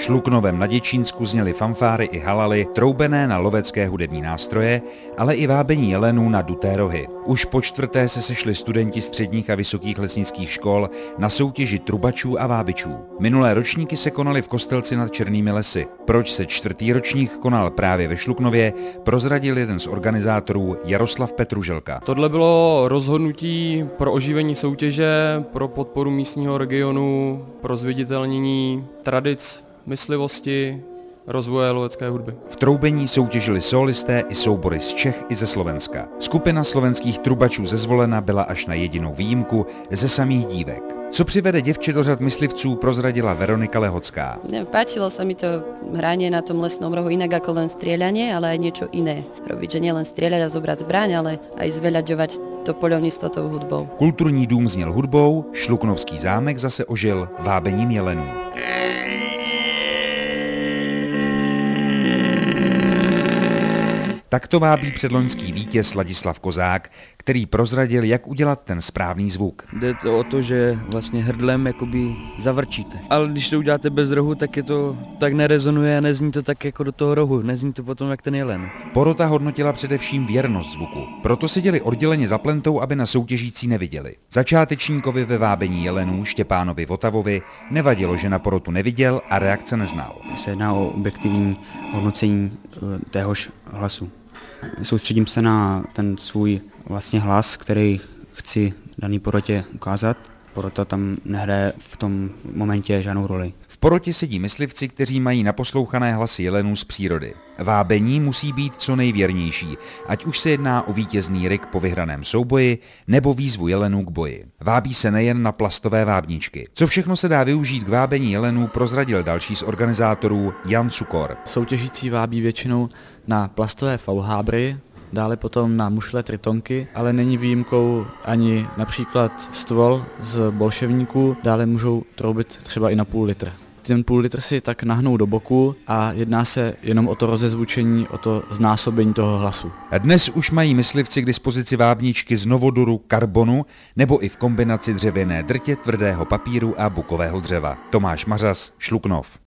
Šluknovem na Děčínsku zněly fanfáry i halaly, troubené na lovecké hudební nástroje, ale i vábení jelenů na duté rohy. Už po čtvrté se sešli studenti středních a vysokých lesnických škol na soutěži trubačů a vábičů. Minulé ročníky se konaly v Kostelci nad Černými lesy. Proč se čtvrtý ročník konal právě ve Šluknově, prozradil jeden z organizátorů Jaroslav Petruželka. Tohle bylo rozhodnutí pro oživení soutěže, pro podporu místního regionu, pro zviditelnění tradic myslivosti, rozvoje lovecké hudby. V troubení soutěžili sólisté i soubory z Čech i ze Slovenska. Skupina slovenských trubačů ze Zvolena byla až na jedinou výjimku ze samých dívek. Co přivede děvče do řad myslivců, prozradila Veronika Lehocká. Páčilo sa mi to hranie na tom lesnom rohu inak ako len strieľanie, ale aj niečo iné robiť, že nielen strieľať a zobrať zbraň, ale aj zveľaďovať to poľovníctvo tou hudbou. Kulturní dům zněl hudbou, Šluknovský zámek zase ožil vábením jelenů. Takto vábí předloňský vítěz Ladislav Kozák, který prozradil, jak udělat ten správný zvuk. Jde to o to, že vlastně hrdlem jakoby zavrčíte. Ale když to uděláte bez rohu, tak je to tak nerezonuje a nezní to tak jako do toho rohu, nezní to potom jak ten jelen. Porota hodnotila především věrnost zvuku, proto seděli odděleně za plentou, aby na soutěžící neviděli. Začátečníkovi ve vábení jelenů Štěpánovi Votavovi nevadilo, že na porotu neviděl a reakce neznal. Se jedná o objektivní hodnocení téhož hlasu. Soustředím se na ten svůj vlastně hlas, který chci daný porotě ukázat. Porota tam nehraje v tom momentě žádnou roli. V porotě sedí myslivci, kteří mají naposlouchané hlasy jelenů z přírody. Vábení musí být co nejvěrnější, ať už se jedná o vítězný ryk po vyhraném souboji nebo výzvu jelenů k boji. Vábí se nejen na plastové vábničky. Co všechno se dá využít k vábení jelenů, prozradil další z organizátorů Jan Cukor. Soutěžící vábí většinou na plastové faulhábry, dále potom na mušle tritonky, ale není výjimkou ani například stvol z bolševníků, dále můžou troubit třeba i na půl litr. Ten půl litr si tak nahnou do boku a jedná se jenom o to rozezvučení, o to znásobení toho hlasu. Dnes už mají myslivci k dispozici vábničky z novodoru, karbonu nebo i v kombinaci dřevěné drtě, tvrdého papíru a bukového dřeva. Tomáš Mařas, Šluknov.